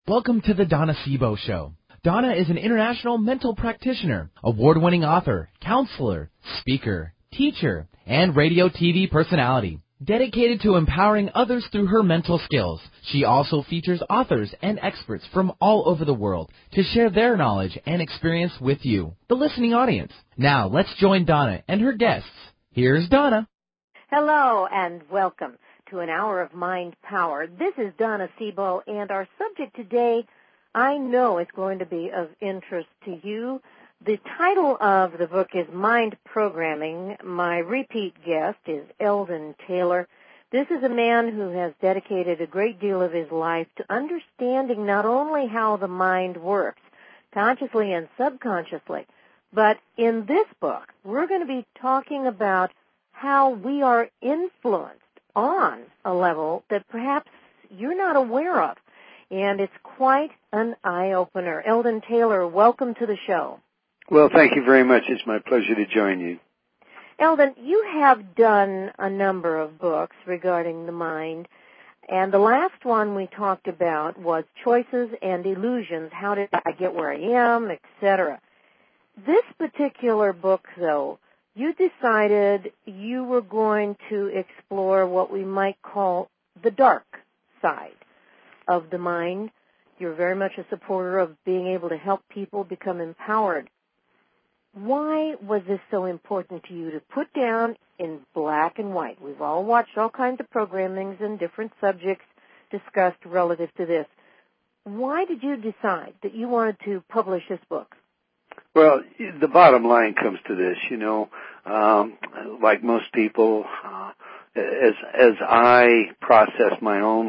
Welcome to the Donna Sebo Show. Donna is an international mental practitioner, award-winning author, counselor, speaker, teacher, and radio TV personality. Dedicated to empowering others through her mental skills, she also features authors and experts from all over the world to share their knowledge and experience with you, the listening audience. Now, let's join Donna and her guests. Here's Donna. Hello and welcome to an hour of Mind Power. This is Donna Sebo, and our subject today I know is going to be of interest to you. The title of the book is Mind Programming. My repeat guest is Eldon Taylor. This is a man who has dedicated a great deal of his life to understanding not only how the mind works, consciously and subconsciously, but in this book, we're going to be talking about how we are influenced on a level that perhaps you're not aware of. And it's quite an eye-opener. Eldon Taylor, welcome to the show. Well, thank you very much. It's my pleasure to join you. Eldon, you have done a number of books regarding the mind, and the last one we talked about was Choices and Illusions, How Did I Get Where I Am, etc. This particular book, though, you decided you were going to explore what we might call the dark side of the mind. You're very much a supporter of being able to help people become empowered. Why was this so important to you to put down in black and white? We've all watched all kinds of programmings and different subjects discussed relative to this. Why did you decide that you wanted to publish this book? Well, the bottom line comes to this, like most people, as I process my own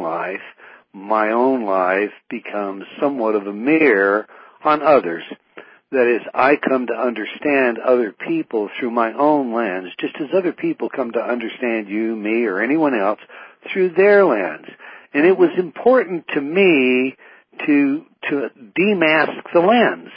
life becomes somewhat of a mirror on others. That is, I come to understand other people through my own lens, just as other people come to understand you, me, or anyone else through their lens. And it was important to me to demask the lens.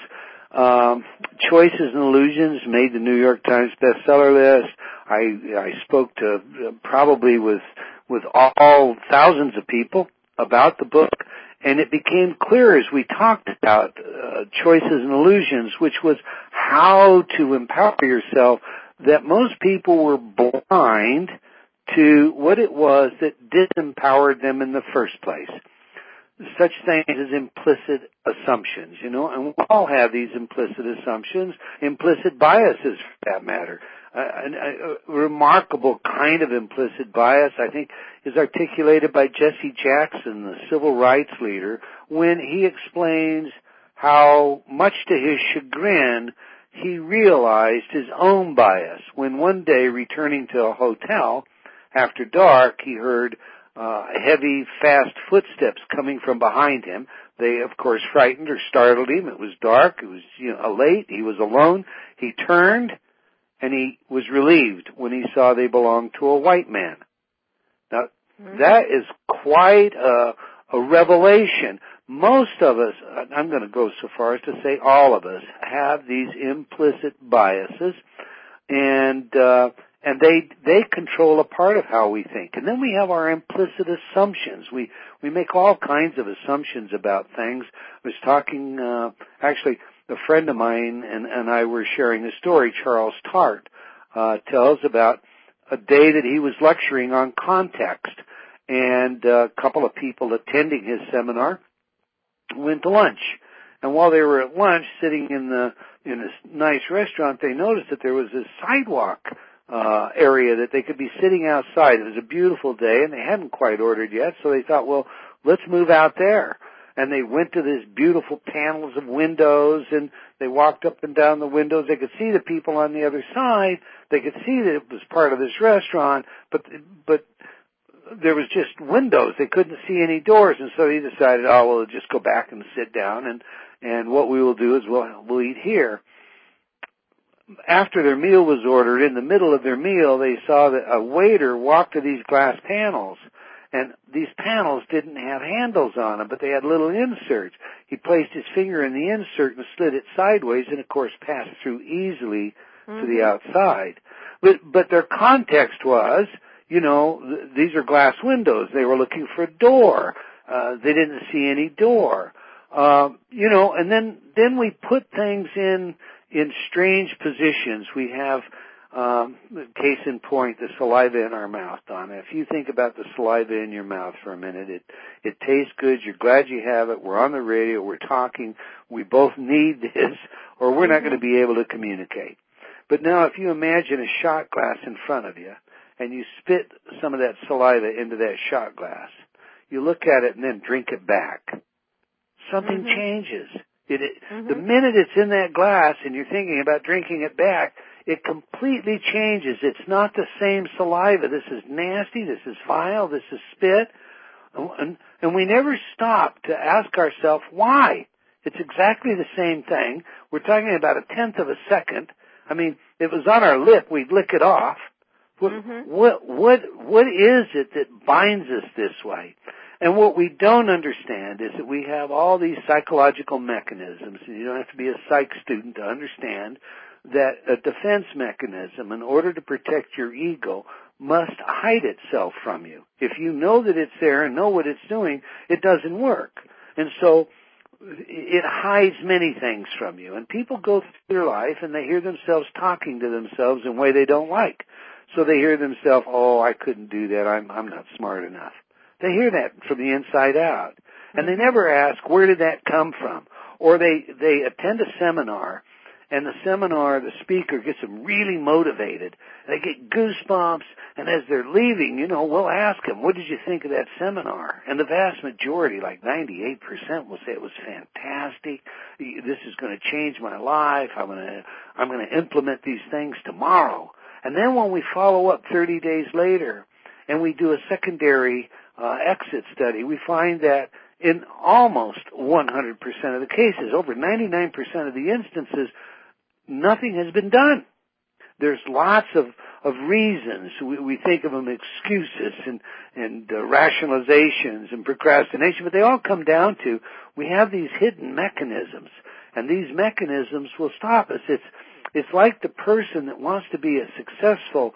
Choices and Illusions made the New York Times bestseller list. I spoke to probably with all thousands of people about the book, and it became clear as we talked about Choices and Illusions, which was how to empower yourself, that most people were blind to what it was that disempowered them in the first place. Such things as implicit assumptions, and we all have these implicit assumptions, implicit biases for that matter. A remarkable kind of implicit bias, I think, is articulated by Jesse Jackson, the civil rights leader, when he explains how, much to his chagrin, he realized his own bias when one day, returning to a hotel after dark, he heard heavy, fast footsteps coming from behind him. They, of course, frightened or startled him. It was dark. It was late. He was alone. He turned, and he was relieved when he saw they belonged to a white man. Now, that is quite a revelation. Most of us, I'm going to go so far as to say all of us, have these implicit biases, and they control a part of how we think. And then we have our implicit assumptions. We make all kinds of assumptions about things. I was talking, actually, a friend of mine and I were sharing a story. Charles Tart tells about a day that he was lecturing on context, and a couple of people attending his seminar went to lunch. And while they were at lunch, sitting in a nice restaurant, they noticed that there was this sidewalk area that they could be sitting outside. It was a beautiful day, and they hadn't quite ordered yet, so they thought, well, let's move out there. And they went to these beautiful panels of windows, and they walked up and down the windows. They could see the people on the other side. They could see that it was part of this restaurant, but there was just windows. They couldn't see any doors, and so they decided, we'll just go back and sit down, and what we will do is we'll eat here. After their meal was ordered, in the middle of their meal, they saw that a waiter walked to these glass panels, and these panels didn't have handles on them, but they had little inserts. He placed his finger in the insert and slid it sideways, and of course passed through easily to the outside. But their context was, these are glass windows. They were looking for a door. They didn't see any door. And then we put things in strange positions. We have, case in point, the saliva in our mouth, Donna. If you think about the saliva in your mouth for a minute, it tastes good. You're glad you have it. We're on the radio. We're talking. We both need this, or we're not going to be able to communicate. But now if you imagine a shot glass in front of you, and you spit some of that saliva into that shot glass, you look at it and then drink it back. Something changes. The minute it's in that glass and you're thinking about drinking it back, it completely changes. It's not the same saliva. This is nasty. This is vile. This is spit. And we never stop to ask ourselves why. It's exactly the same thing. We're talking about a tenth of a second. I mean, if it was on our lip, we'd lick it off. What is it that binds us this way? And what we don't understand is that we have all these psychological mechanisms, and you don't have to be a psych student to understand that a defense mechanism, in order to protect your ego, must hide itself from you. If you know that it's there and know what it's doing, it doesn't work. And so it hides many things from you. And people go through their life and they hear themselves talking to themselves in a way they don't like. So they hear themselves, oh, I couldn't do that. I'm not smart enough. They hear that from the inside out. And they never ask, where did that come from? Or they attend a seminar, and the speaker gets them really motivated. They get goosebumps, and as they're leaving, we'll ask them, what did you think of that seminar? And the vast majority, like 98%, will say it was fantastic. This is going to change my life. I'm going to implement these things tomorrow. And then when we follow up 30 days later, and we do a secondary exit study, we find that in almost 100% of the cases, over 99% of the instances, nothing has been done. There's lots of reasons. We think of them excuses and rationalizations and procrastination, but they all come down to we have these hidden mechanisms, and these mechanisms will stop us. It's like the person that wants to be a successful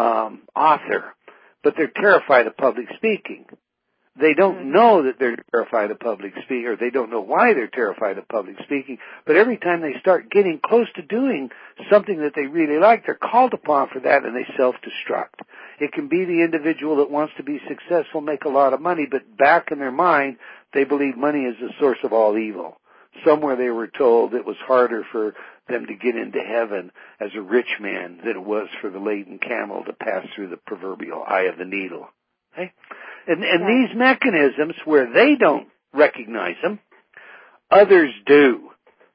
author, but they're terrified of public speaking. They don't know that they're terrified of public speaking, or they don't know why they're terrified of public speaking, but every time they start getting close to doing something that they really like, they're called upon for that and they self-destruct. It can be the individual that wants to be successful, make a lot of money, but back in their mind, they believe money is the source of all evil. Somewhere they were told it was harder for them to get into heaven as a rich man than it was for the laden camel to pass through the proverbial eye of the needle. Okay? And these mechanisms, where they don't recognize them, others do.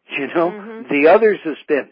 The others have spent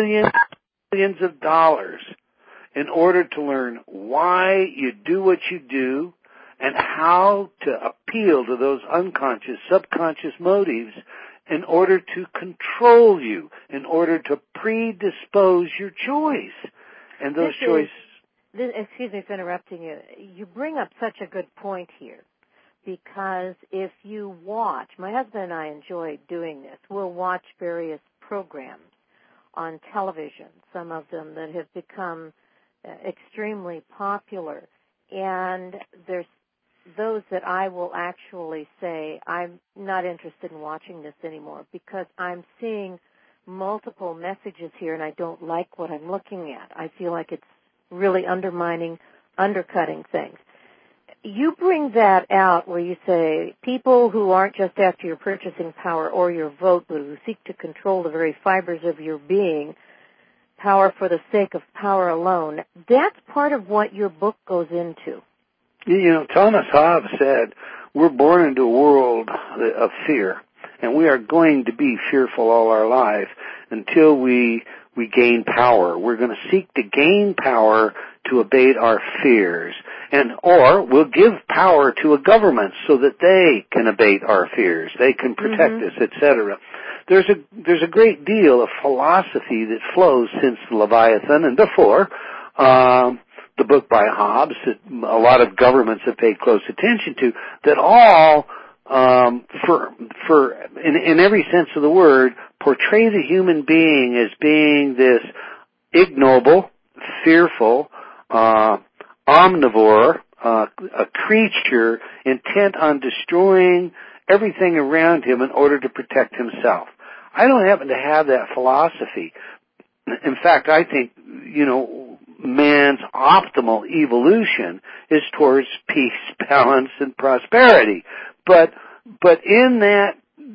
billions of dollars in order to learn why you do what you do and how to appeal to those unconscious, subconscious motives in order to control you, in order to predispose your choice. And those choices... Excuse me for interrupting you. You bring up such a good point here, because if you watch, my husband and I enjoy doing this, we'll watch various programs on television, some of them that have become extremely popular, and there's those that I will actually say, I'm not interested in watching this anymore because I'm seeing multiple messages here and I don't like what I'm looking at. I feel like it's really undercutting things. You bring that out where you say people who aren't just after your purchasing power or your vote, but who seek to control the very fibers of your being, power for the sake of power alone. That's part of what your book goes into. Thomas Hobbes said, we're born into a world of fear, and we are going to be fearful all our life until we gain power. We're going to seek to gain power to abate our fears, or we'll give power to a government so that they can abate our fears, they can protect us, etc. There's a great deal of philosophy that flows since Leviathan and before, the book by Hobbes that a lot of governments have paid close attention to, that all, in every sense of the word, portray the human being as being this ignoble, fearful, omnivore, a creature intent on destroying everything around him in order to protect himself. I don't happen to have that philosophy. In fact, I think, man's optimal evolution is towards peace, balance, and prosperity. But in that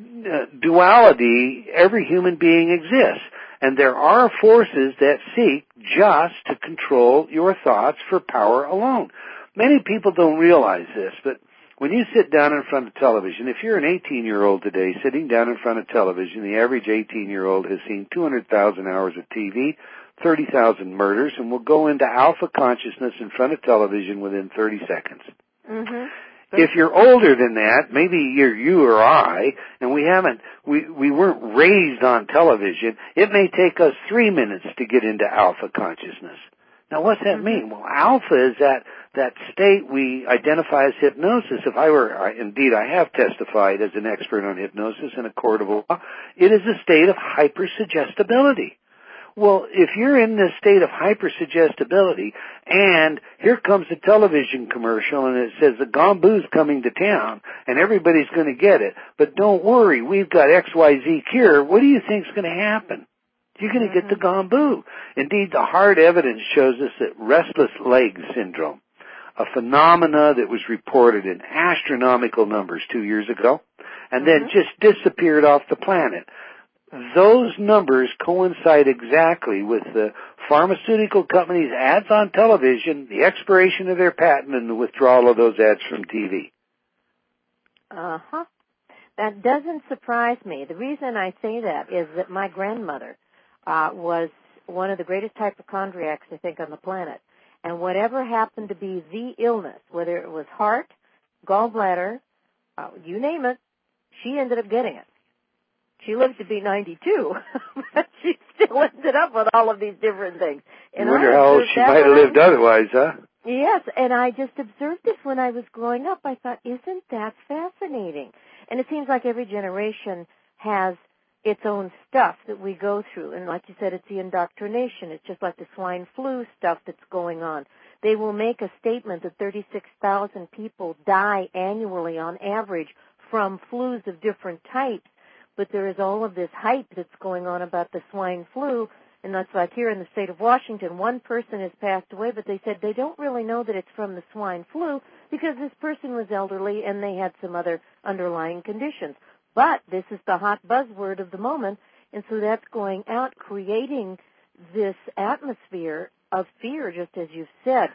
duality, every human being exists. And there are forces that seek just to control your thoughts for power alone. Many people don't realize this, but when you sit down in front of television, if you're an 18-year-old today sitting down in front of television, the average 18-year-old has seen 200,000 hours of TV, 30,000 murders, and will go into alpha consciousness in front of television within 30 seconds. Mm-hmm. If you're older than that, maybe you're you or I, and we weren't raised on television, it may take us 3 minutes to get into alpha consciousness. Now, what's that mean? Well, alpha is that state we identify as hypnosis. Indeed, I have testified as an expert on hypnosis in a court of law. It is a state of hypersuggestibility. Well, if you're in this state of hypersuggestibility, and here comes a television commercial, and it says the Gombu's coming to town, and everybody's going to get it, but don't worry, we've got XYZ cure, what do you think's going to happen? You're going to get the Gombu. Indeed, the hard evidence shows us that restless leg syndrome, a phenomena that was reported in astronomical numbers 2 years ago, and then just disappeared off the planet. Those numbers coincide exactly with the pharmaceutical companies' ads on television, the expiration of their patent, and the withdrawal of those ads from TV. Uh-huh. That doesn't surprise me. The reason I say that is that my grandmother was one of the greatest hypochondriacs, I think, on the planet. And whatever happened to be the illness, whether it was heart, gallbladder, you name it, she ended up getting it. She lived to be 92, but she still ended up with all of these different things. And I wonder how old she might have lived otherwise, huh? Yes, and I just observed this when I was growing up. I thought, isn't that fascinating? And it seems like every generation has its own stuff that we go through. And like you said, it's the indoctrination. It's just like the swine flu stuff that's going on. They will make a statement that 36,000 people die annually on average from flus of different types. But there is all of this hype that's going on about the swine flu, and that's like here in the state of Washington, one person has passed away, but they said they don't really know that it's from the swine flu because this person was elderly and they had some other underlying conditions. But this is the hot buzzword of the moment, and so that's going out, creating this atmosphere of fear, just as you've said.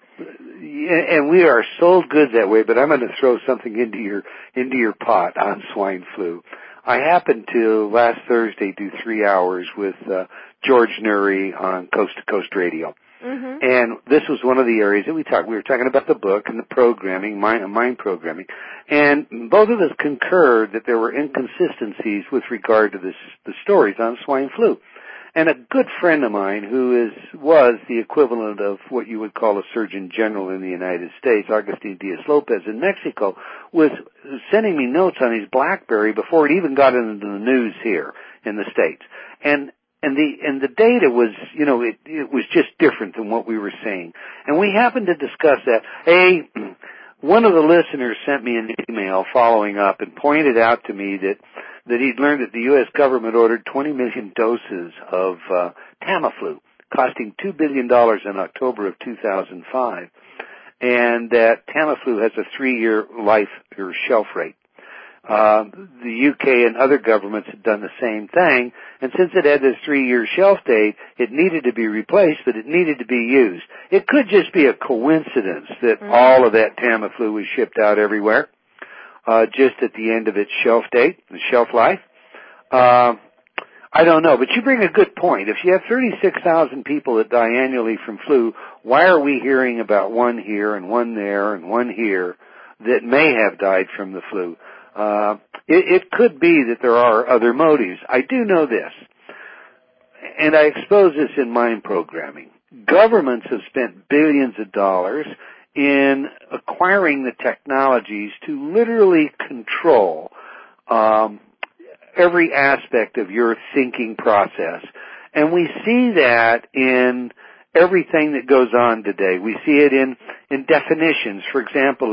And we are sold good that way, but I'm going to throw something into your pot on swine flu. I happened to, last Thursday, do 3 hours with George Noory on Coast to Coast Radio. Mm-hmm. And this was one of the areas that we talked. We were talking about the book and the programming, mind programming. And both of us concurred that there were inconsistencies with regard to the stories on swine flu. And a good friend of mine who was the equivalent of what you would call a Surgeon General in the United States, Agustin Diaz-Lopez in Mexico, was sending me notes on his BlackBerry before it even got into the news here in the States. And the data was, it was just different than what we were saying. And we happened to discuss that. One of the listeners sent me an email following up and pointed out to me that he'd learned that the U.S. government ordered 20 million doses of Tamiflu, costing $2 billion in October of 2005, and that Tamiflu has a 3-year life or shelf rate. The UK and other governments had done the same thing, and since it had this 3-year shelf date, it needed to be replaced, but it needed to be used. It could just be a coincidence that all of that Tamiflu was shipped out everywhere, just at the end of its shelf date, the shelf life. I don't know, but you bring a good point. If you have 36,000 people that die annually from flu, why are we hearing about one here and one there and one here that may have died from the flu? It could be that there are other motives. I do know this, and I expose this in mind programming. Governments have spent billions of dollars in acquiring the technologies to literally control every aspect of your thinking process. And we see that in everything that goes on today. We see it in definitions. For example,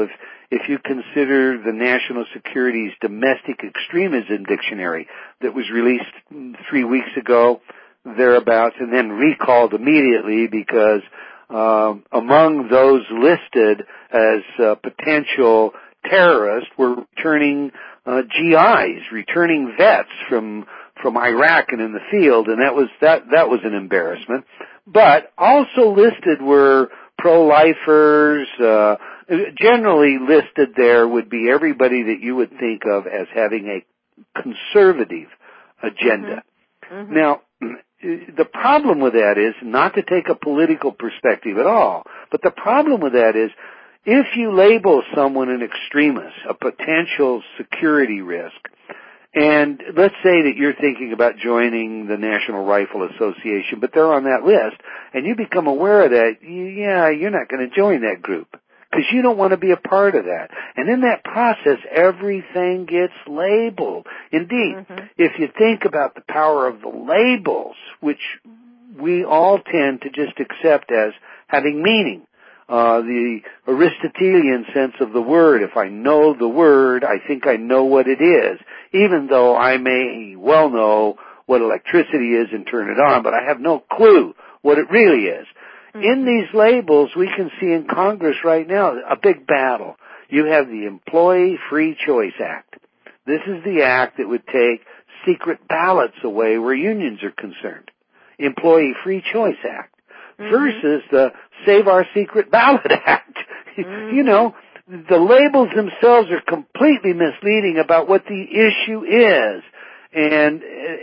if you consider the National Security's Domestic Extremism Dictionary that was released 3 weeks ago, thereabouts, and then recalled immediately because among those listed as potential terrorists were returning GIs, returning vets from Iraq and in the field, and that was an embarrassment. But also listed were pro-lifers. Generally listed there would be everybody that you would think of as having a conservative agenda. Mm-hmm. Now, the problem with that is, not to take a political perspective at all, but the problem with that is, if you label someone an extremist, a potential security risk, and let's say that you're thinking about joining the National Rifle Association, but they're on that list, and you become aware of that, you're not going to join that group, because you don't want to be a part of that. And in that process, everything gets labeled. Indeed, if you think about the power of the labels, which we all tend to just accept as having meaning, the Aristotelian sense of the word, if I know the word, I think I know what it is, even though I may well know what electricity is and turn it on, but I have no clue what it really is. In these labels, we can see in Congress right now a big battle. You have the Employee Free Choice Act. This is the act that would take secret ballots away where unions are concerned. Employee Free Choice Act. Versus the Save Our Secret Ballot Act. You know, the labels themselves are completely misleading about what the issue is. And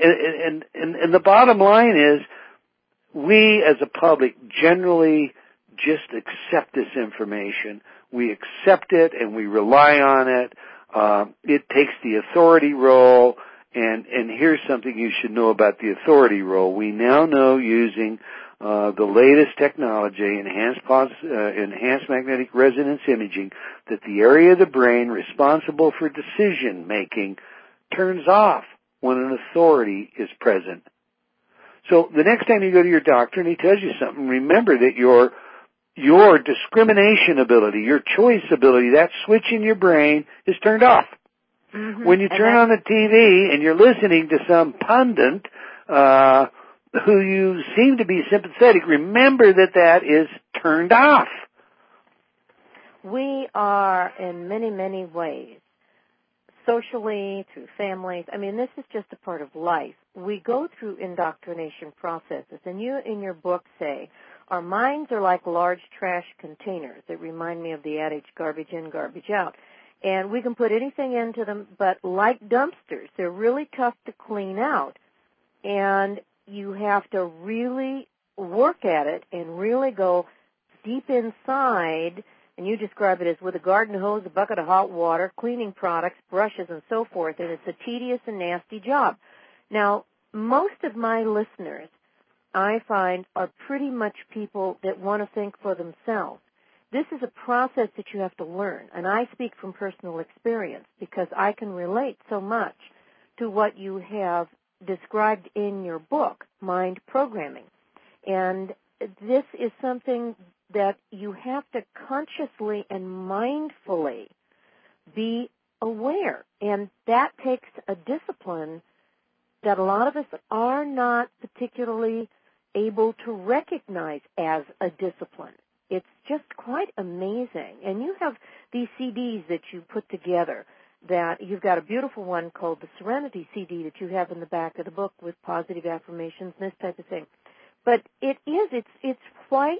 the bottom line is, we as a public generally just accept this information. We accept it and we rely on it. It takes the authority role, and here's something you should know about the authority role. We now know, using the latest technology, enhanced magnetic resonance imaging, that the area of the brain responsible for decision making turns off when an authority is present. So the next time you go to your doctor and he tells you something, remember that your discrimination ability, your choice ability, that switch in your brain is turned off. When you turn on the TV and you're listening to some pundit who you seem to be sympathetic, remember that is turned off. We are, in many, many ways, socially, through families, this is just a part of life. We go through indoctrination processes, and you in your book say, our minds are like large trash containers that remind me of the adage, garbage in, garbage out. And we can put anything into them, but like dumpsters, they're really tough to clean out. And you have to really work at it and really go deep inside, and you describe it as with a garden hose, a bucket of hot water, cleaning products, brushes, and so forth, and it's a tedious and nasty job. Now, most of my listeners, I find, are pretty much people that want to think for themselves. This is a process that you have to learn, and I speak from personal experience because I can relate so much to what you have described in your book, Mind Programming. And this is something that you have to consciously and mindfully be aware. And that takes a discipline that a lot of us are not particularly able to recognize as a discipline. It's just quite amazing. And you have these CDs that you put together. That you've got a beautiful one called the Serenity CD that you have in the back of the book with positive affirmations and this type of thing. But it's quite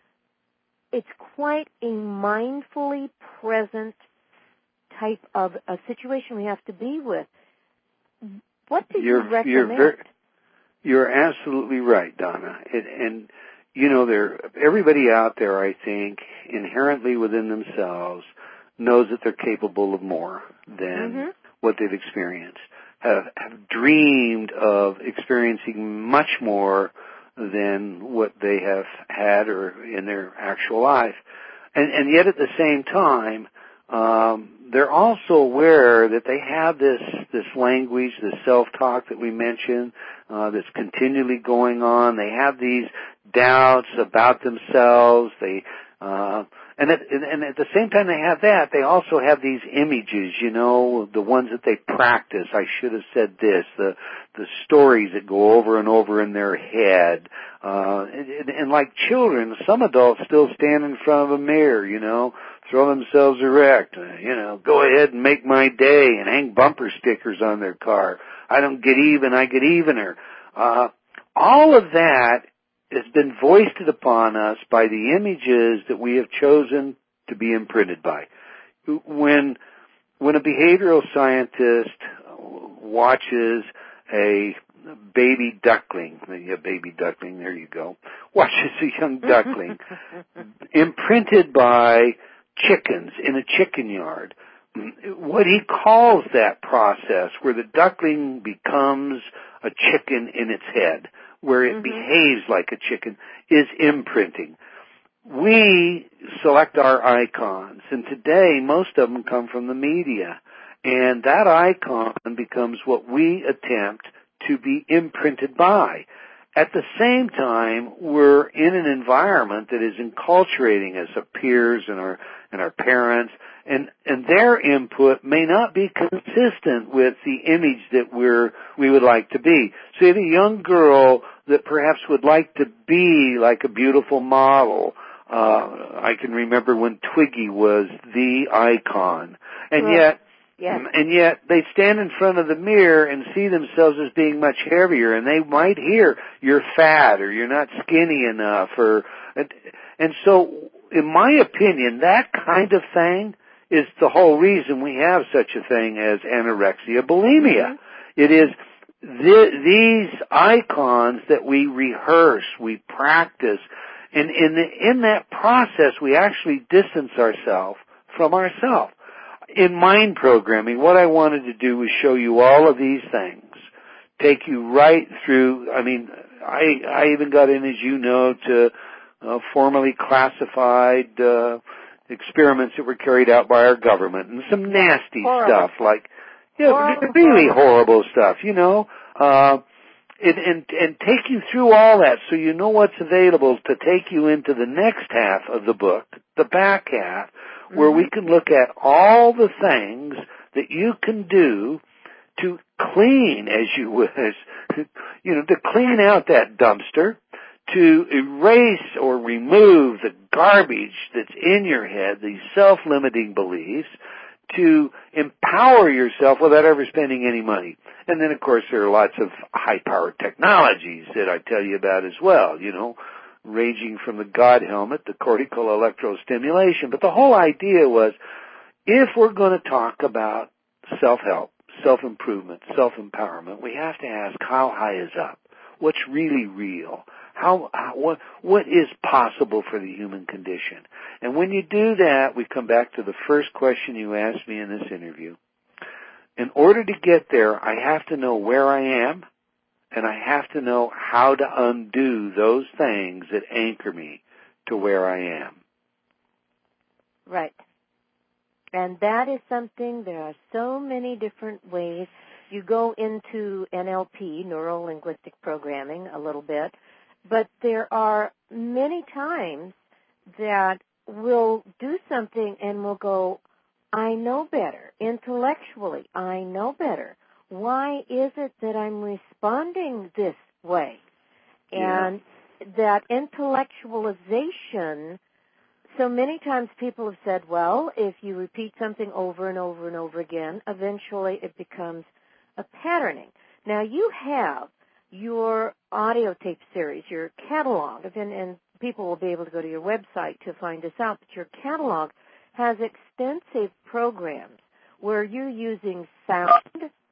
a mindfully present type of a situation we have to be with. What do you recommend? You're absolutely right, Donna. And everybody out there, I think, inherently within themselves, knows that they're capable of more than what they've experienced, have dreamed of experiencing much more than what they have had or in their actual life. And yet at the same time, they're also aware that they have this language, this self-talk that we mentioned, that's continually going on. They have these doubts about themselves. And at the same time they have that, they also have these images, you know, the ones that they practice. I should have said this, the stories that go over and over in their head. And like children, some adults still stand in front of a mirror, you know, throw themselves erect, you know, go ahead and make my day, and hang bumper stickers on their car. I don't get even, I get evener. All of that has been foisted upon us by the images that we have chosen to be imprinted by. When a behavioral scientist watches a baby duckling, there you go, watches a young duckling imprinted by chickens in a chicken yard, what he calls that process, where the duckling becomes a chicken in its head, where it behaves like a chicken, is imprinting. We select our icons, and today most of them come from the media, and that icon becomes what we attempt to be imprinted by. At the same time, we're in an environment that is enculturating us, our peers and our parents, and their input may not be consistent with the image that we would like to be. So you have a young girl that perhaps would like to be like a beautiful model. I can remember when Twiggy was the icon, and yet they stand in front of the mirror and see themselves as being much heavier, and they might hear you're fat or you're not skinny enough, and so in my opinion, that kind of thing is the whole reason we have such a thing as anorexia bulimia. It is these icons that we rehearse, we practice, and in that process we actually distance ourselves from ourselves. In mind programming, what I wanted to do was show you all of these things, take you right through. I mean, I even got in, as you know, to formally classified experiments that were carried out by our government, and some nasty stuff, like really horrible stuff, you know, and take you through all that so you know what's available to take you into the next half of the book, the back half, where we can look at all the things that you can do to clean, as you wish, you know, to clean out that dumpster, to erase or remove the garbage that's in your head, these self-limiting beliefs, to empower yourself without ever spending any money. And then, of course, there are lots of high-powered technologies that I tell you about as well, you know, ranging from the God helmet, the cortical electrostimulation. But the whole idea was, if we're going to talk about self-help, self-improvement, self-empowerment, we have to ask, how high is up? What's really real? What is possible for the human condition? And when you do that, we come back to the first question you asked me in this interview. In order to get there, I have to know where I am, and I have to know how to undo those things that anchor me to where I am. Right. And that is something, there are so many different ways. You go into NLP, Neuro-Linguistic Programming, a little bit, but there are many times that we'll do something and we'll go, I know better. Intellectually, I know better. Why is it that I'm responding this way? And that intellectualization, so many times people have said, well, if you repeat something over and over and over again, eventually it becomes a patterning. Now, you have your audio tape series, your catalog, and people will be able to go to your website to find this out, but your catalog has extensive programs where you're using sound,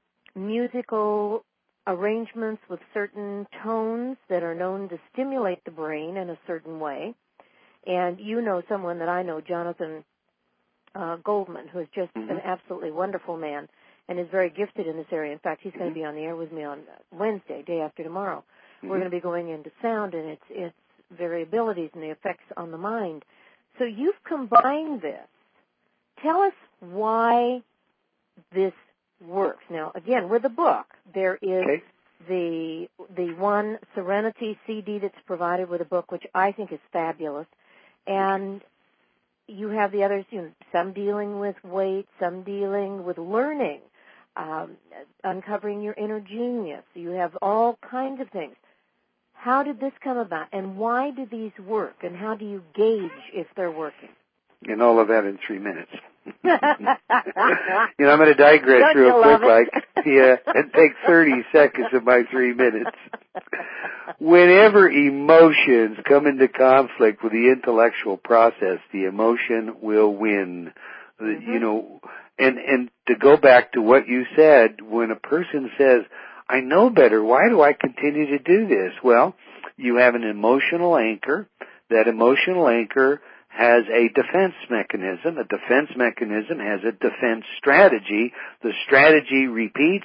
musical arrangements with certain tones that are known to stimulate the brain in a certain way. And you know someone that I know, Jonathan Goldman, who is just an absolutely wonderful man and is very gifted in this area. In fact, he's going to be on the air with me on Wednesday, day after tomorrow. We're going to be going into sound and its variabilities and the effects on the mind. So you've combined this. Tell us why this works. Now, again, with the book, there is the one Serenity CD that's provided with a book, which I think is fabulous. And you have the others, some dealing with weight, some dealing with learning, uncovering your inner genius. You have all kinds of things. How did this come about, and why do these work, and how do you gauge if they're working? And all of that in 3 minutes. I'm going to digress real quick, and take 30 seconds of my 3 minutes. Whenever emotions come into conflict with the intellectual process, the emotion will win. And to go back to what you said, when a person says, I know better, why do I continue to do this? Well, you have an emotional anchor. That emotional anchor has a defense mechanism. A defense mechanism has a defense strategy. The strategy repeats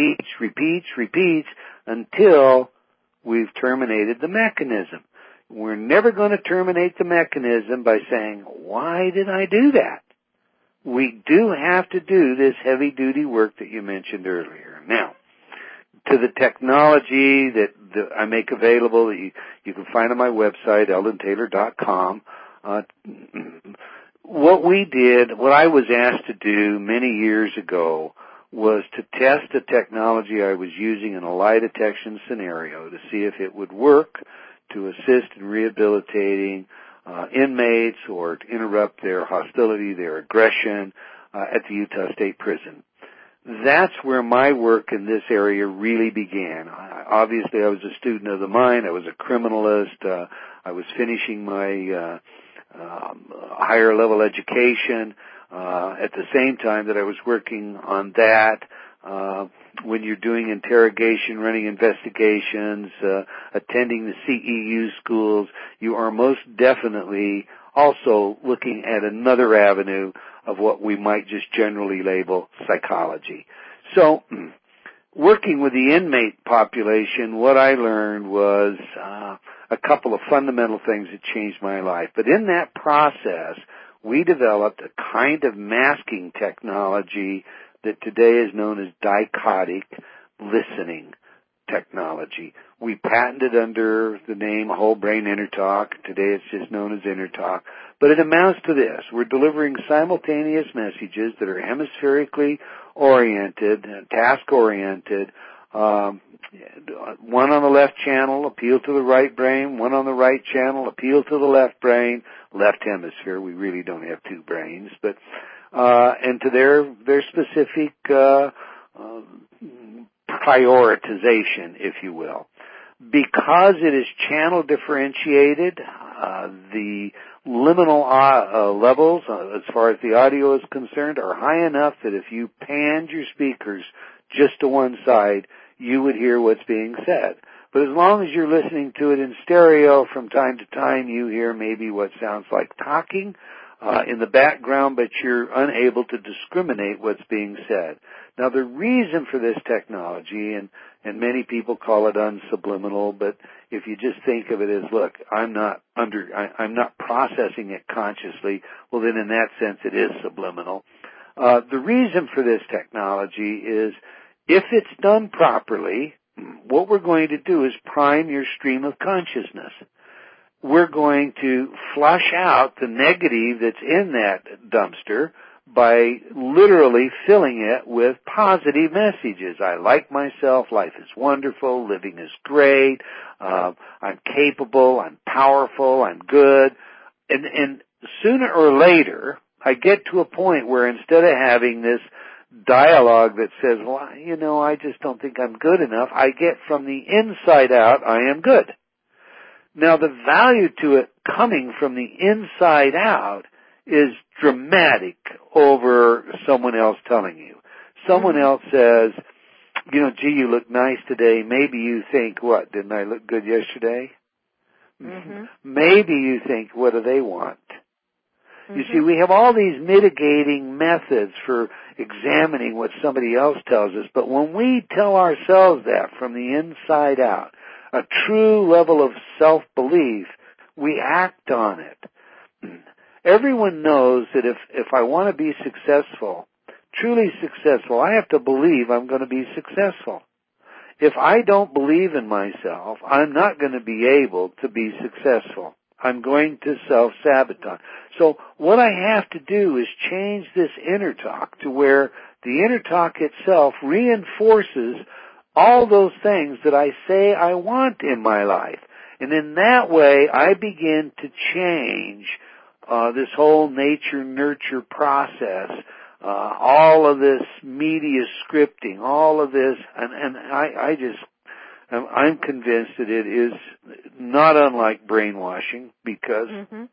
until we've terminated the mechanism. We're never going to terminate the mechanism by saying, why did I do that? We do have to do this heavy-duty work that you mentioned earlier. Now, to the technology that I make available that you can find on my website, eldontaylor.com, what I was asked to do many years ago was to test the technology I was using in a lie detection scenario to see if it would work to assist in rehabilitating inmates or to interrupt their hostility, their aggression at the Utah State Prison. That's where my work in this area really began. Obviously, I was a student of the mind. I was a criminalist. I was finishing my higher level education at the same time that I was working on that. When you're doing interrogation, running investigations, attending the CEU schools, you are most definitely also looking at another avenue of what we might just generally label psychology. So, working with the inmate population, what I learned was a couple of fundamental things that changed my life. But in that process, we developed a kind of masking technology that today is known as dichotic listening technology. We patented under the name Whole Brain InnerTalk. Today it's just known as InnerTalk. But it amounts to this. We're delivering simultaneous messages that are hemispherically oriented, task-oriented. One on the left channel, appeal to the right brain. One on the right channel, appeal to the left brain. Left hemisphere, we really don't have two brains. But and to their specific prioritization, if you will. Because it is channel differentiated, the liminal levels, as far as the audio is concerned, are high enough that if you panned your speakers just to one side, you would hear what's being said. But as long as you're listening to it in stereo, from time to time you hear maybe what sounds like talking in the background, but you're unable to discriminate what's being said. Now, the reason for this technology, and many people call it unsubliminal, but if you just think of it as, look, I'm not processing it consciously, well, then in that sense it is subliminal. The reason for this technology is, if it's done properly, what we're going to do is prime your stream of consciousness. We're going to flush out the negative that's in that dumpster by literally filling it with positive messages. I like myself, life is wonderful, living is great, I'm capable, I'm powerful, I'm good. And sooner or later, I get to a point where instead of having this dialogue that says, well, I just don't think I'm good enough, I get from the inside out, I am good. Now, the value to it coming from the inside out is dramatic over someone else telling you. Someone else says, gee, you look nice today. Maybe you think, what, didn't I look good yesterday? Mm-hmm. Maybe you think, what do they want? Mm-hmm. You see, we have all these mitigating methods for examining what somebody else tells us, but when we tell ourselves that from the inside out, a true level of self-belief, we act on it. Everyone knows that if I want to be successful, truly successful, I have to believe I'm going to be successful. If I don't believe in myself, I'm not going to be able to be successful. I'm going to self-sabotage. So what I have to do is change this inner talk to where the inner talk itself reinforces all those things that I say I want in my life. And in that way, I begin to change this whole nature-nurture process, all of this media scripting, all of this, and I'm convinced that it is not unlike brainwashing, because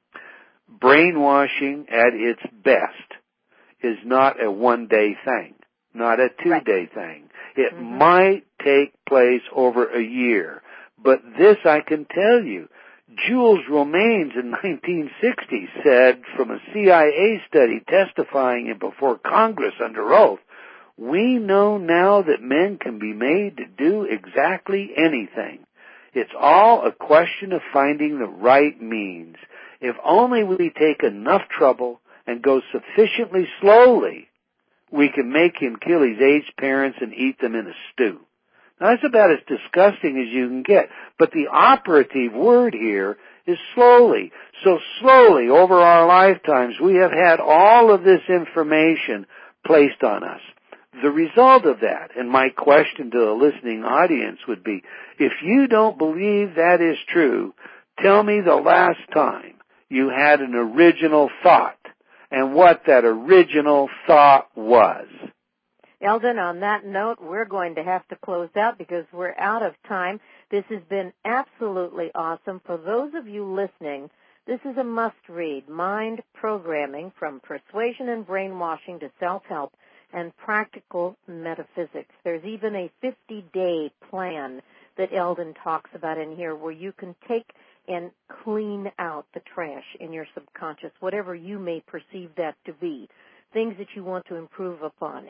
brainwashing at its best is not a one-day thing, not a two-day thing. It might take place over a year, but this I can tell you. Jules Romains in 1960 said, from a CIA study testifying before Congress under oath, "We know now that men can be made to do exactly anything. It's all a question of finding the right means. If only we take enough trouble and go sufficiently slowly, we can make him kill his aged parents and eat them in a stew." Now, that's about as disgusting as you can get. But the operative word here is slowly. So slowly, over our lifetimes, we have had all of this information placed on us. The result of that, and my question to the listening audience would be, if you don't believe that is true, tell me the last time you had an original thought and what that original thought was. Eldon, on that note, we're going to have to close out because we're out of time. This has been absolutely awesome. For those of you listening, this is a must-read, Mind Programming, from Persuasion and Brainwashing to Self-Help and Practical Metaphysics. There's even a 50-day plan that Eldon talks about in here where you can take and clean out the trash in your subconscious, whatever you may perceive that to be. Things that you want to improve upon.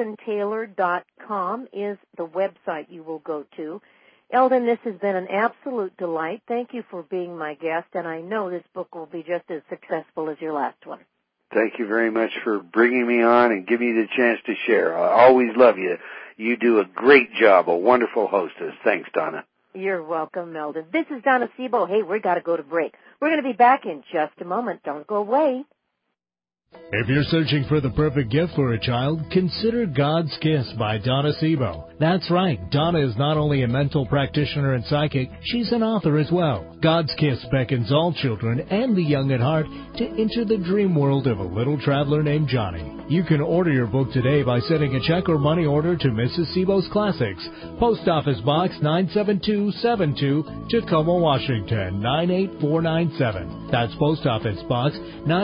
EldonTaylor.com is the website you will go to. Eldon, this has been an absolute delight. Thank you for being my guest, and I know this book will be just as successful as your last one. Thank you very much for bringing me on and giving me the chance to share. I always love you. You do a great job, a wonderful hostess. Thanks, Donna. You're welcome, Eldon. This is Donna Sebo. Hey, we got to go to break. We're going to be back in just a moment. Don't go away. If you're searching for the perfect gift for a child, consider God's Kiss by Donna Sebo. That's right, Donna is not only a mental practitioner and psychic, she's an author as well. God's Kiss beckons all children and the young at heart to enter the dream world of a little traveler named Johnny. You can order your book today by sending a check or money order to Mrs. Sebo's Classics, Post Office Box 97272, Tacoma, Washington 98497. That's Post Office Box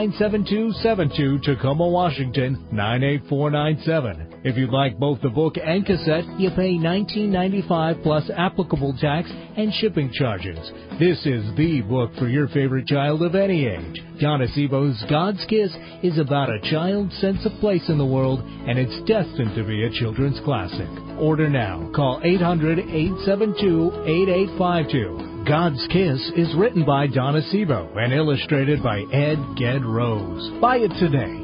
97272, Tacoma, Washington 98497. If you'd like both the book and cassette, you pay $19.95 plus applicable tax and shipping charges. This is the book for your favorite child of any age. Donna Sebo's God's Kiss is about a child's sense of place in the world, and it's destined to be a children's classic. Order now. Call 800-872-8852. God's Kiss is written by Donna Sebo and illustrated by Ed Ged Rose. Buy it today.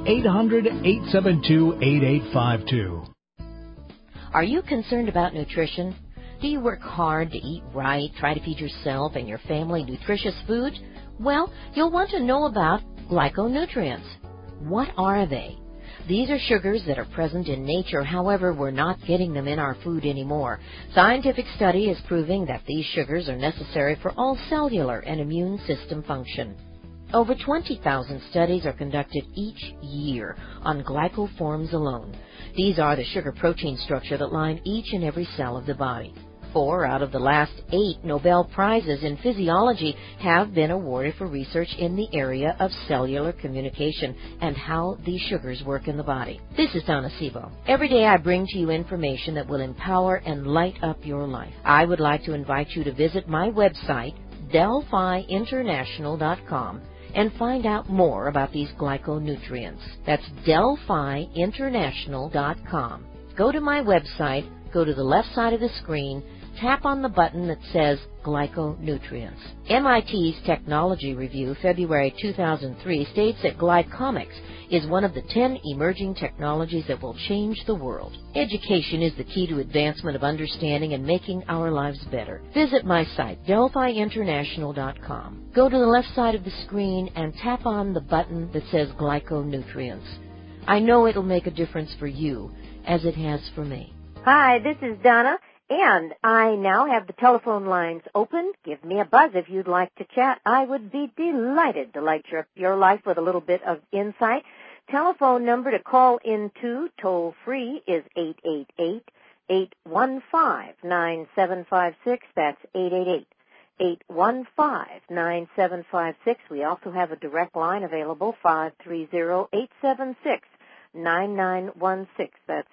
800-872-8852. Are you concerned about nutrition? Do you work hard to eat right, try to feed yourself and your family nutritious food? Well, you'll want to know about glyconutrients. What are they? These are sugars that are present in nature, however, we're not getting them in our food anymore. Scientific study is proving that these sugars are necessary for all cellular and immune system function. Over 20,000 studies are conducted each year on glycoforms alone. These are the sugar-protein structure that line each and every cell of the body. 4 out of the last 8 Nobel Prizes in physiology have been awarded for research in the area of cellular communication and how these sugars work in the body. This is Donna Sebo. Every day I bring to you information that will empower and light up your life. I would like to invite you to visit my website, DelphiInternational.com, and find out more about these glyconutrients. That's DelphiInternational.com. Go to my website, go to the left side of the screen, tap on the button that says glyconutrients. MIT's Technology Review, February 2003, states that glycomics is one of the 10 emerging technologies that will change the world. Education is the key to advancement of understanding and making our lives better. Visit my site, DelphiInternational.com. Go to the left side of the screen and tap on the button that says glyconutrients. I know it'll make a difference for you, as it has for me. Hi, this is Donna, and I now have the telephone lines open. Give me a buzz if you'd like to chat. I would be delighted to light your life with a little bit of insight. Telephone number to call into toll free is 888-815-9756. That's 888-815-9756. We also have a direct line available, 530-876-9916. That's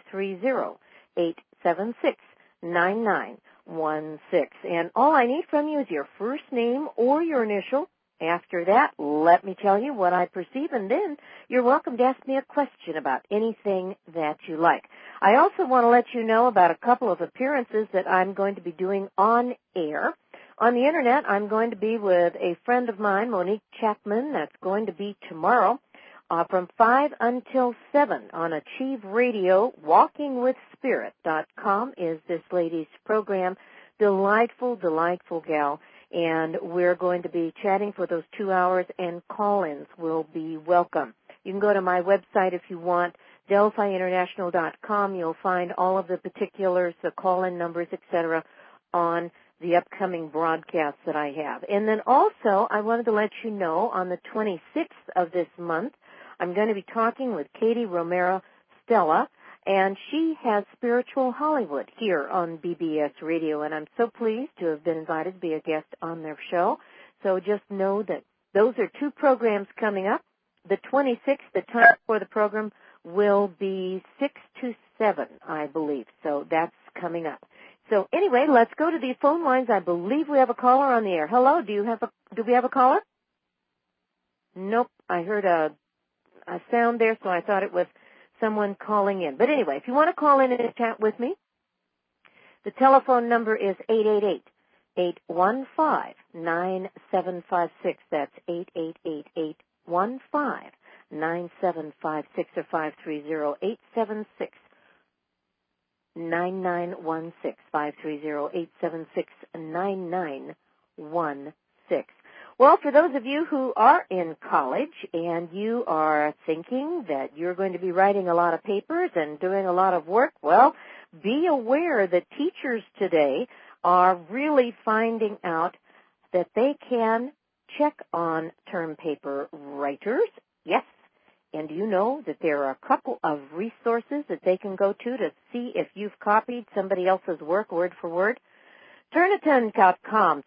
530-876-9916. And all I need from you is your first name or your initial. After that, let me tell you what I perceive, and then you're welcome to ask me a question about anything that you like. I also want to let you know about a couple of appearances that I'm going to be doing on air. On the Internet, I'm going to be with a friend of mine, Monique Chapman. That's going to be tomorrow from 5 until 7 on Achieve Radio. WalkingWithSpirit.com is this lady's program. Delightful, delightful gal. And we're going to be chatting for those 2 hours, and call-ins will be welcome. You can go to my website if you want, DelphiInternational.com. You'll find all of the particulars, the call-in numbers, etc., on the upcoming broadcasts that I have. And then also, I wanted to let you know, on the 26th of this month, I'm going to be talking with Katie Romero Stella, and she has Spiritual Hollywood here on BBS Radio, and I'm so pleased to have been invited to be a guest on their show. So just know that those are 2 programs coming up. The 26th, the time for the program will be 6 to 7, I believe. So that's coming up. So anyway, let's go to the phone lines. I believe we have a caller on the air. Hello, do we have a caller? Nope, I heard a sound there, so I thought it was someone calling in. But anyway, if you want to call in and chat with me, the telephone number is 888-815-9756. That's 888-815-9756 or 530-876-9916, 530-876-9916. Well, for those of you who are in college and you are thinking that you're going to be writing a lot of papers and doing a lot of work, well, be aware that teachers today are really finding out that they can check on term paper writers. Yes. And do you know that there are a couple of resources that they can go to see if you've copied somebody else's work word for word? Turnitin.com,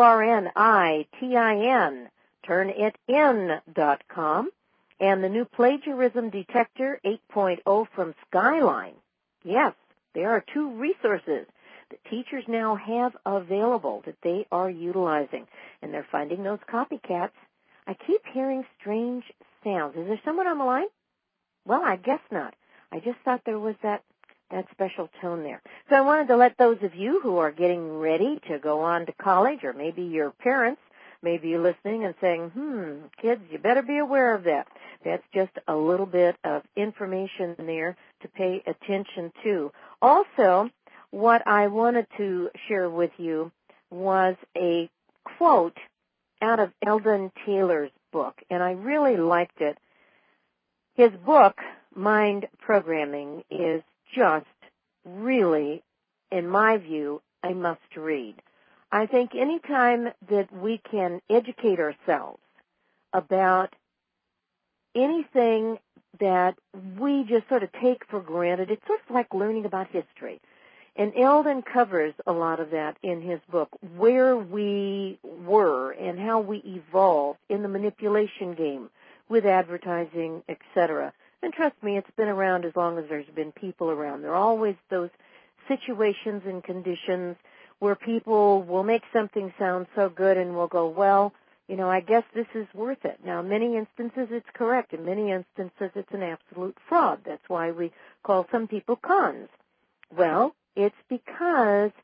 Turnitin, Turnitin.com, and the new plagiarism detector 8.0 from Skyline. Yes, there are 2 resources that teachers now have available that they are utilizing, and they're finding those copycats. I keep hearing strange sounds. Is there someone on the line? Well, I guess not. I just thought there was that special tone there. So I wanted to let those of you who are getting ready to go on to college, or maybe your parents, maybe you're listening and saying, kids, you better be aware of that. That's just a little bit of information there to pay attention to. Also, what I wanted to share with you was a quote out of Eldon Taylor's book, and I really liked it. His book, Mind Programming, is just really, in my view, a must-read. I think any time that we can educate ourselves about anything that we just sort of take for granted, it's sort of like learning about history. And Eldon covers a lot of that in his book, where we were and how we evolved in the manipulation game with advertising, etc. And trust me, it's been around as long as there's been people around. There are always those situations and conditions where people will make something sound so good and will go, well, I guess this is worth it. Now, in many instances it's correct. In many instances it's an absolute fraud. That's why we call some people cons. Well, it's because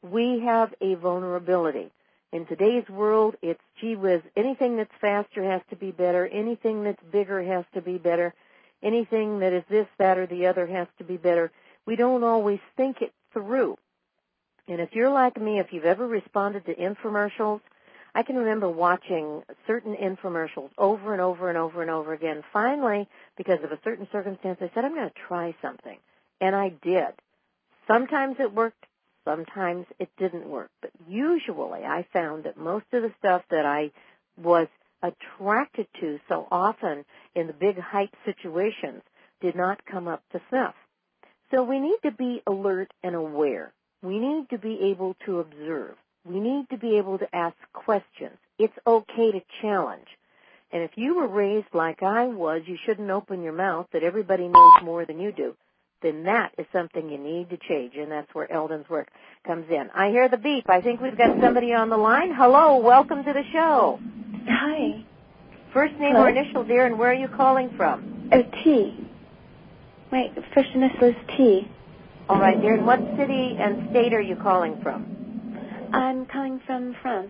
We have a vulnerability. In today's world, it's gee whiz, anything that's faster has to be better, anything that's bigger has to be better, anything that is this, that, or the other has to be better. We don't always think it through. And if you're like me, if you've ever responded to infomercials, I can remember watching certain infomercials over and over and over and over again. Finally, because of a certain circumstance, I said, I'm going to try something. And I did. Sometimes it worked, sometimes it didn't work. But usually I found that most of the stuff that I was attracted to so often in the big hype situations did not come up to snuff. So we need to be alert and aware. We need to be able to observe. We need to be able to ask questions. It's okay to challenge. And if you were raised like I was, you shouldn't open your mouth, that everybody knows more than you do, then that is something you need to change, and that's where Eldon's work comes in. I hear the beep. I think we've got somebody on the line. Hello, welcome to the show. Hi. First name Hello? or initial, dear, and where are you calling from? T. Wait, first initial is T. All right, dear, and what city and state are you calling from? I'm calling from France.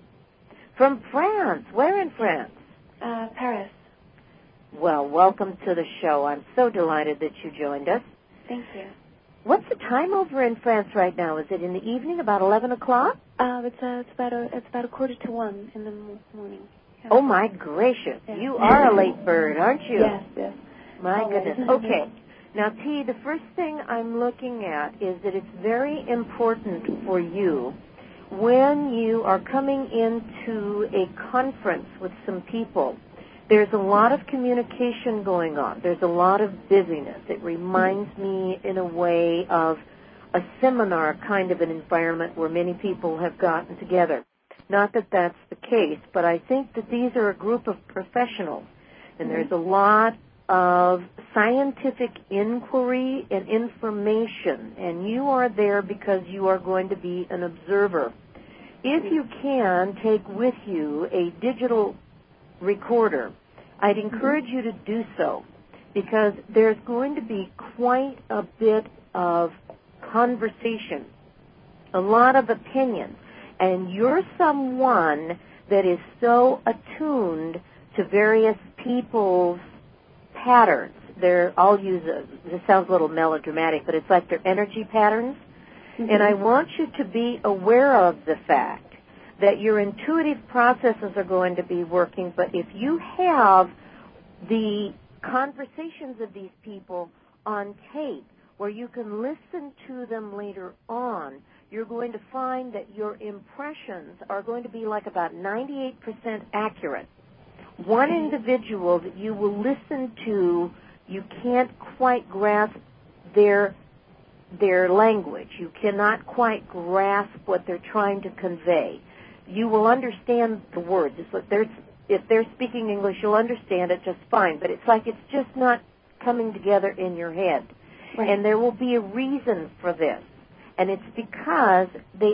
From France. Where in France? Paris. Well, welcome to the show. I'm so delighted that you joined us. Thank you. What's the time over in France right now? Is it in the evening, about 11 o'clock? It's about a 1:45 in the morning. Yeah. Oh, my gracious. Yeah. You are a late bird, aren't you? Yes. My Always. goodness. Okay. Now, T, the first thing I'm looking at is that it's very important for you when you are coming into a conference with some people. There's a lot of communication going on. There's a lot of busyness. It reminds me in a way of a seminar kind of an environment where many people have gotten together. Not that that's the case, but I think that these are a group of professionals, and there's a lot of scientific inquiry and information, and you are there because you are going to be an observer. If you can take with you a digital recorder, I'd encourage you to do so, because there's going to be quite a bit of conversation, a lot of opinion, and you're someone that is so attuned to various people's patterns. I'll use this sounds a little melodramatic, but it's like their energy patterns. Mm-hmm. And I want you to be aware of the fact that your intuitive processes are going to be working, but if you have the conversations of these people on tape where you can listen to them later on, you're going to find that your impressions are going to be like about 98% accurate. One individual that you will listen to, you can't quite grasp their language. You cannot quite grasp what they're trying to convey. You will understand the words. It's like if they're speaking English, you'll understand it just fine, but it's like it's just not coming together in your head. Right. And there will be a reason for this. And it's because they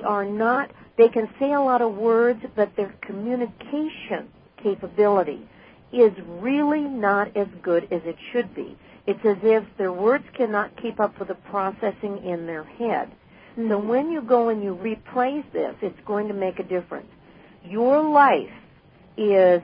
can say a lot of words, but their communication capability is really not as good as it should be. It's as if their words cannot keep up with the processing in their head. Mm-hmm. So when you go and you replace this, it's going to make a difference. Your life is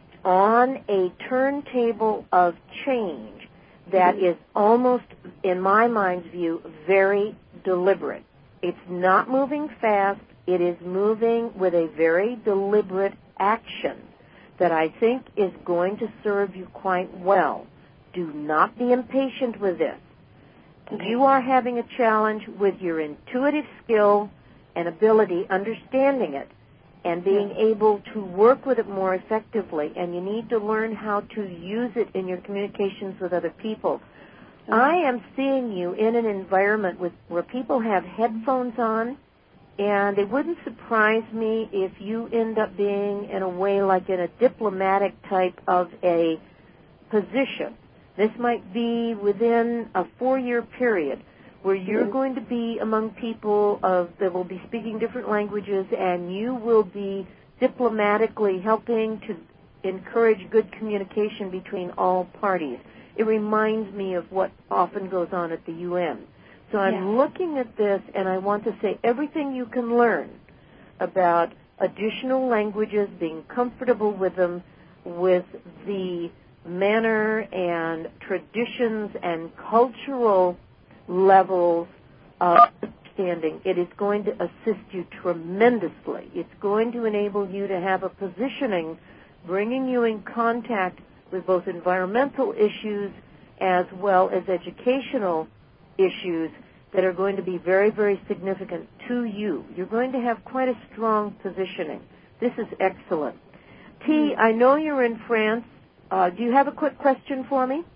on a turntable of change that is almost, in my mind's view, very deliberate. It's not moving fast. It is moving with a very deliberate action that I think is going to serve you quite well. Do not be impatient with this. Okay. You are having a challenge with your intuitive skill and ability, understanding it, and being able to work with it more effectively, and you need to learn how to use it in your communications with other people. Okay. I am seeing you in an environment where people have headphones on, and it wouldn't surprise me if you end up being, in a way, like in a diplomatic type of a position. This might be within a 4-year period where you're going to be among people that will be speaking different languages, and you will be diplomatically helping to encourage good communication between all parties. It reminds me of what often goes on at the UN. So I'm looking at this, and I want to say everything you can learn about additional languages, being comfortable with them, with the manner and traditions and cultural levels of understanding. It is going to assist you tremendously. It's going to enable you to have a positioning, bringing you in contact with both environmental issues as well as educational issues that are going to be very, very significant to you. You're going to have quite a strong positioning. This is excellent. T, I know you're in France. Do you have a quick question for me?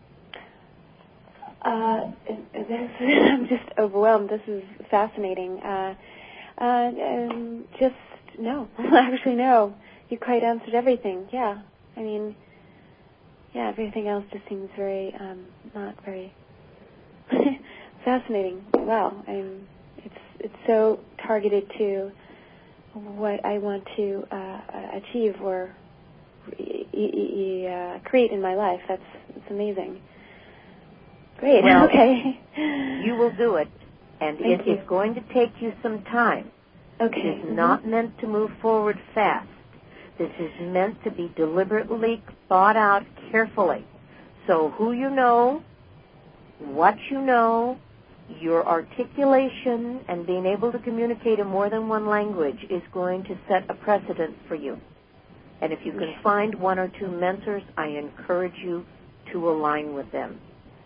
I'm just overwhelmed. This is fascinating. Just no. Actually, no. You quite answered everything. Yeah. I mean, yeah, everything else just seems very, not very fascinating. Wow. It's so targeted to what I want to achieve or create in my life. It's amazing. Great. Well, okay. You will do it, and it is going to take you some time. Okay. It is not meant to move forward fast. This is meant to be deliberately thought out carefully. So who you know, what you know, your articulation, and being able to communicate in more than one language is going to set a precedent for you. And if you can find one or two mentors, I encourage you to align with them.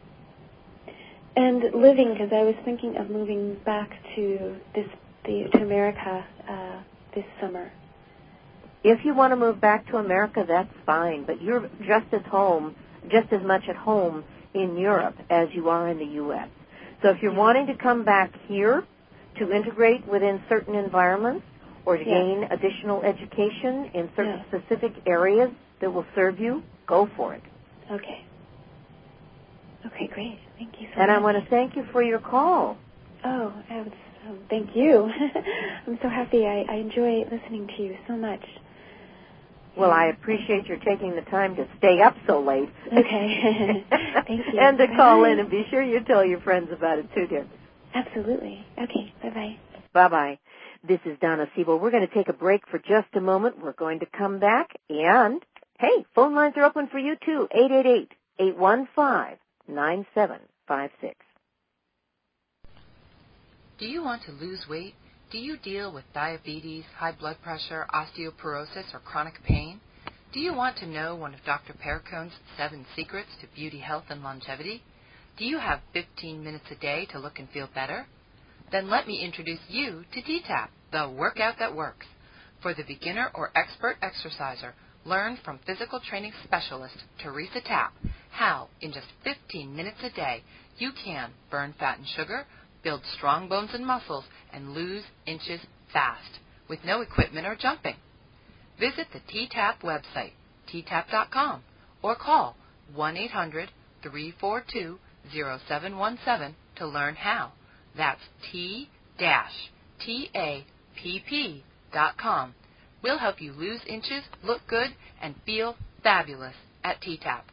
And living, because I was thinking of moving back to America this summer. If you want to move back to America, that's fine, but you're just as much at home in Europe as you are in the U.S. So if you're wanting to come back here to integrate within certain environments or to gain additional education in certain specific areas that will serve you, go for it. Okay. Okay, great. Thank you so much. And I want to thank you for your call. Oh, thank you. I'm so happy. I enjoy listening to you so much. Well, I appreciate your taking the time to stay up so late. Okay. Thank you. And to call in, and be sure you tell your friends about it too, dear. Absolutely. Okay. Bye-bye. Bye-bye. This is Donna Siebel. We're going to take a break for just a moment. We're going to come back. And, hey, phone lines are open for you too. 888-815-9756. Do you want to lose weight? Do you deal with diabetes, high blood pressure, osteoporosis, or chronic pain? Do you want to know one of Dr. Perricone's 7 secrets to beauty, health, and longevity? Do you have 15 minutes a day to look and feel better? Then let me introduce you to T-TAP, the workout that works. For the beginner or expert exerciser, learn from physical training specialist Teresa Tapp how, in just 15 minutes a day, you can burn fat and sugar, build strong bones and muscles, and lose inches fast with no equipment or jumping. Visit the T-TAP website, ttap.com, or call 1-800-342-0717 to learn how. That's T-TAPP.com. We'll help you lose inches, look good, and feel fabulous at T-TAP.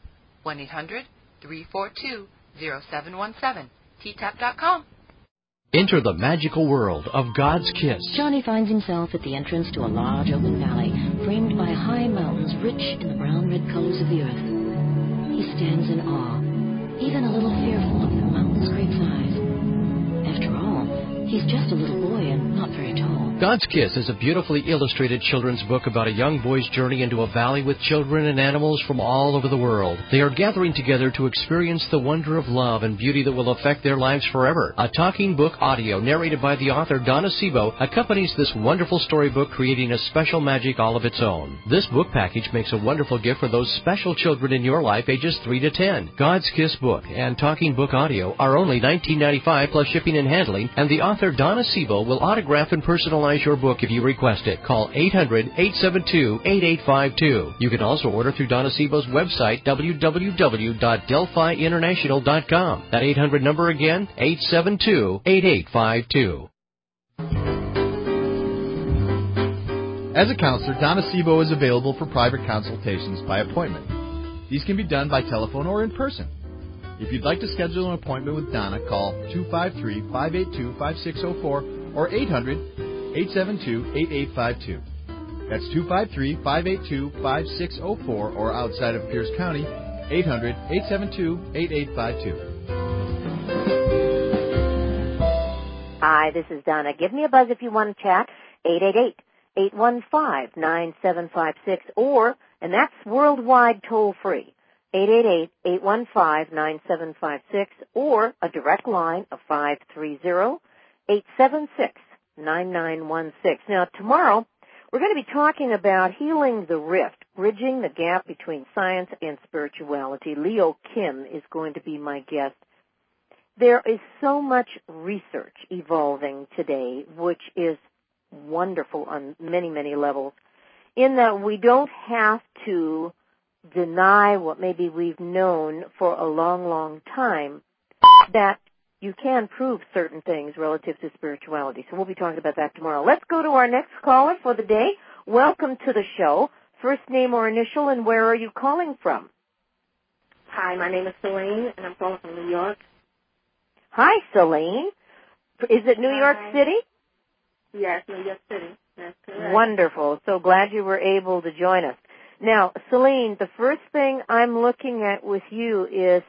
1-800-342-0717, ttap.com. Enter the magical world of God's Kiss. Johnny finds himself at the entrance to a large open valley, framed by high mountains rich in the brown-red colors of the earth. He stands in awe, even a little fearful of the mountain's great size. After all, he's just a little boy and not very tall. God's Kiss is a beautifully illustrated children's book about a young boy's journey into a valley with children and animals from all over the world. They are gathering together to experience the wonder of love and beauty that will affect their lives forever. A talking book audio narrated by the author Donna Siebel accompanies this wonderful storybook, creating a special magic all of its own. This book package makes a wonderful gift for those special children in your life ages 3 to 10. God's Kiss book and talking book audio are only $19.95 plus shipping and handling, and the author Donna Siebel will autograph and personalize your book if you request it. Call 800-872-8852. You can also order through Donna Siebel's website, www.delphiinternational.com. That 800 number again, 872-8852. As a counselor, Donna Siebel is available for private consultations by appointment. These can be done by telephone or in person. If you'd like to schedule an appointment with Donna, call 253-582-5604 or 800-872-8852. That's 253-582-5604 or outside of Pierce County, 800-872-8852. Hi, this is Donna. Give me a buzz if you want to chat, 888-815-9756, or, and that's worldwide toll-free, 888-815-9756, or a direct line of 530-876-9916. Now, tomorrow, we're going to be talking about healing the rift, bridging the gap between science and spirituality. Leo Kim is going to be my guest. There is so much research evolving today, which is wonderful on many, many levels, in that we don't have to deny what maybe we've known for a long, long time, that you can prove certain things relative to spirituality. So we'll be talking about that tomorrow. Let's go to our next caller for the day. Welcome to the show. First name or initial, and where are you calling from? Hi, my name is Celine, and I'm calling from New York. Hi, Celine. Is it New York City? Yes, New York City. That's correct. Wonderful. So glad you were able to join us. Now, Celine, the first thing I'm looking at with you is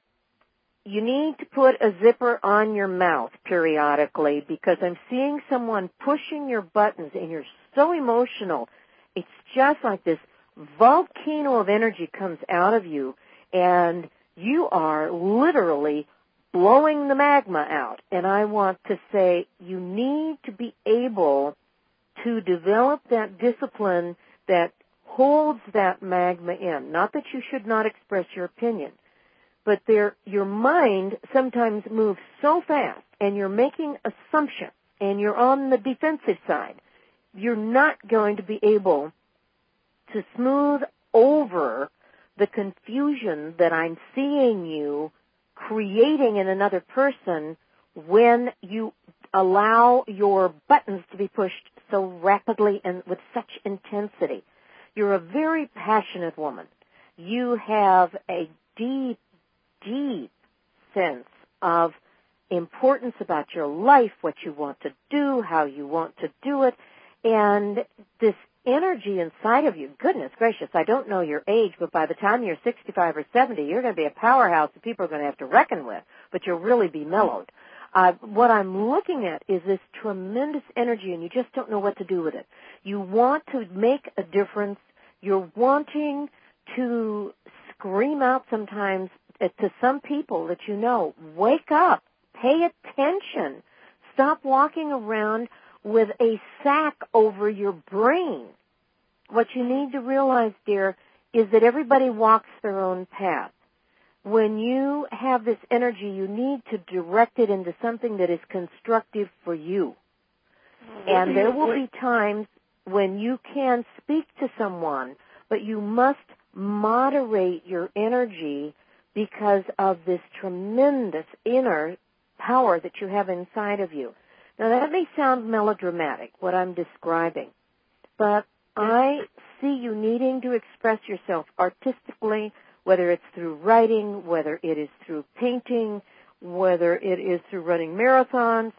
you need to put a zipper on your mouth periodically, because I'm seeing someone pushing your buttons and you're so emotional. It's just like this volcano of energy comes out of you, and you are literally blowing the magma out. And I want to say you need to be able to develop that discipline that holds that magma in. Not that you should not express your opinion, but your mind sometimes moves so fast, and you're making assumptions, and you're on the defensive side. You're not going to be able to smooth over the confusion that I'm seeing you creating in another person when you allow your buttons to be pushed so rapidly and with such intensity. You're a very passionate woman. You have a deep, deep sense of importance about your life, what you want to do, how you want to do it, and this energy inside of you. Goodness gracious, I don't know your age, but by the time you're 65 or 70, you're going to be a powerhouse that people are going to have to reckon with, but you'll really be mellowed. What I'm looking at is this tremendous energy, and you just don't know what to do with it. You want to make a difference. You're wanting to scream out sometimes to some people that you know, wake up, pay attention, stop walking around with a sack over your brain. What you need to realize, dear, is that everybody walks their own path. When you have this energy, you need to direct it into something that is constructive for you. And there will be times when you can speak to someone, but you must moderate your energy because of this tremendous inner power that you have inside of you. Now, that may sound melodramatic, what I'm describing, but I see you needing to express yourself artistically, whether it's through writing, whether it is through painting, whether it is through running marathons.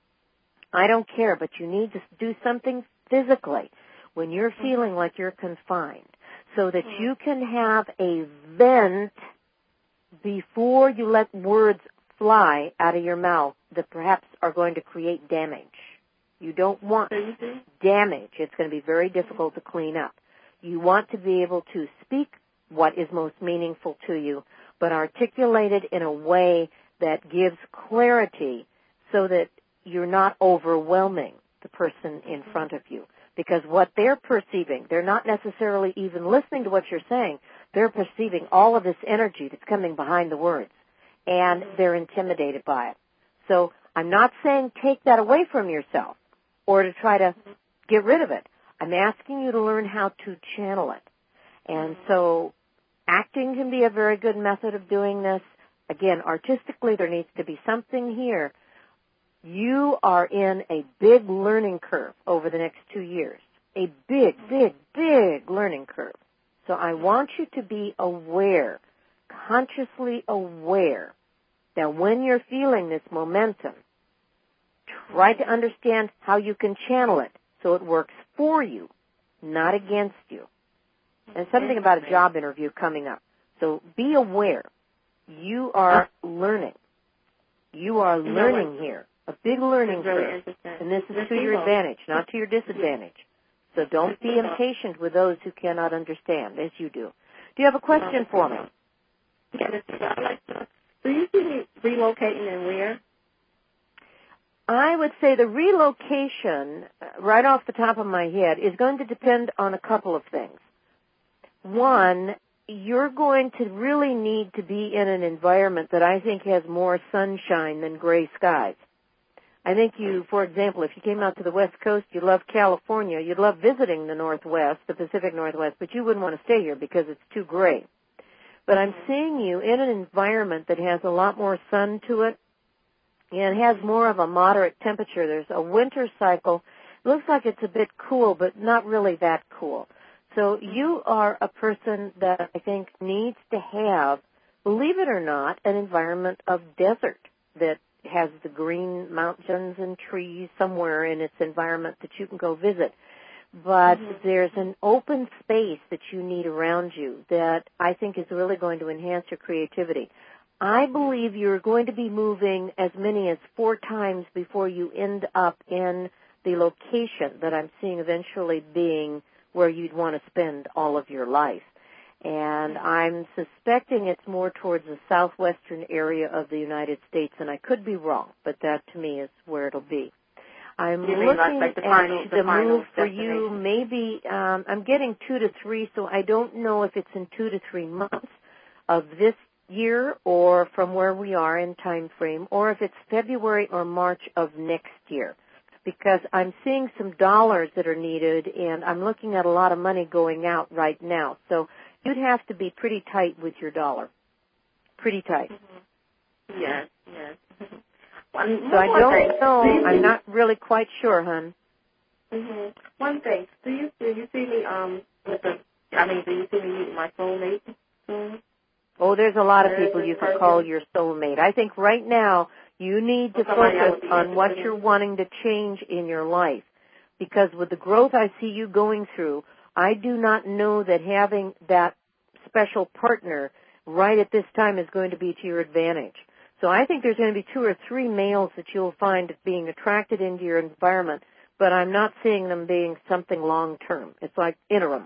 I don't care, but you need to do something physically when you're feeling like you're confined so that you can have a vent before you let words fly out of your mouth that perhaps are going to create damage. You don't want damage. It's going to be very difficult to clean up. You want to be able to speak what is most meaningful to you, but articulate it in a way that gives clarity so that you're not overwhelming the person in front of you. Because what they're perceiving, they're not necessarily even listening to what you're saying. They're perceiving all of this energy that's coming behind the words, and they're intimidated by it. So I'm not saying take that away from yourself or to try to get rid of it. I'm asking you to learn how to channel it. And so acting can be a very good method of doing this. Again, artistically, there needs to be something here. You are in a big learning curve over the next 2 years. A big, big, big learning curve. So I want you to be aware consciously aware that when you're feeling this momentum, try to understand how you can channel it so it works for you, not against you. And something about a job interview coming up. So be aware. You are learning. You are learning here. A big learning curve. And this is to your advantage, not to your disadvantage. So don't be impatient with those who cannot understand, as you do. Do you have a question for me? Yes. Do you see me relocating and where? I would say the relocation, right off the top of my head, is going to depend on a couple of things. One, you're going to really need to be in an environment that I think has more sunshine than gray skies. I think you, for example, if you came out to the West Coast, you love California, you'd love visiting the Northwest, the Pacific Northwest, but you wouldn't want to stay here because it's too gray. But I'm seeing you in an environment that has a lot more sun to it and has more of a moderate temperature. There's a winter cycle. It looks like it's a bit cool, but not really that cool. So you are a person that I think needs to have, believe it or not, an environment of desert that has the green mountains and trees somewhere in its environment that you can go visit. But there's an open space that you need around you that I think is really going to enhance your creativity. I believe you're going to be moving as many as 4 times before you end up in the location that I'm seeing eventually being where you'd want to spend all of your life. And I'm suspecting it's more towards the southwestern area of the United States, and I could be wrong, but that to me is where it'll be. I'm looking at the move for you maybe, I'm getting 2 to 3, so I don't know if it's in 2 to 3 months of this year or from where we are in time frame, or if it's February or March of next year. Because I'm seeing some dollars that are needed, and I'm looking at a lot of money going out right now. So you'd have to be pretty tight with your dollar. Pretty tight. Yes, yes. So I don't know. I'm not really quite sure, hon. One thing. Do you see me do you see me meeting my soulmate soon? Oh, there's a lot of people you can call your soulmate. I think right now you need to focus on what you're wanting to change in your life. Because with the growth I see you going through, I do not know that having that special partner right at this time is going to be to your advantage. So I think there's going to be 2 or 3 males that you'll find being attracted into your environment, but I'm not seeing them being something long-term. It's like interim.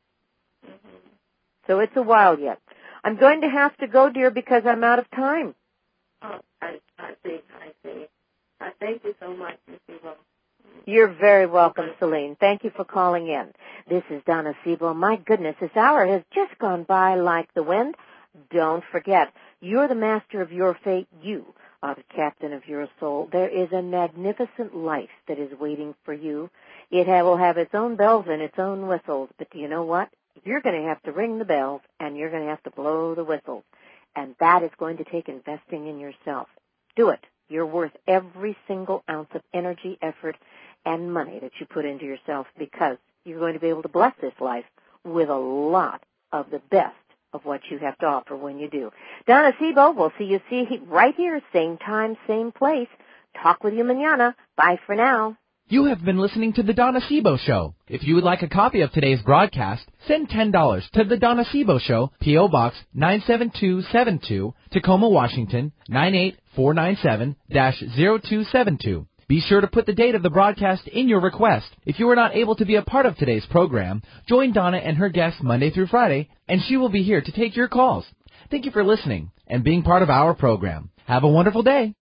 So it's a while yet. I'm going to have to go, dear, because I'm out of time. Oh, I see. I thank you so much, Ms. Sibo. You're very welcome, Celine. Thank you for calling in. This is Donna Sibo. My goodness, this hour has just gone by like the wind. Don't forget, you're the master of your fate. You are the captain of your soul. There is a magnificent life that is waiting for you. It will have its own bells and its own whistles. But do you know what? You're going to have to ring the bells and you're going to have to blow the whistles. And that is going to take investing in yourself. Do it. You're worth every single ounce of energy, effort, and money that you put into yourself because you're going to be able to bless this life with a lot of the best of what you have to offer when you do. Donna Sibo, we'll see you right here, same time, same place. Talk with you mañana. Bye for now. You have been listening to The Donna Sibo Show. If you would like a copy of today's broadcast, send $10 to The Donna Sibo Show, P.O. Box 97272, Tacoma, Washington, 98497-0272. Be sure to put the date of the broadcast in your request. If you are not able to be a part of today's program, join Donna and her guests Monday through Friday, and she will be here to take your calls. Thank you for listening and being part of our program. Have a wonderful day.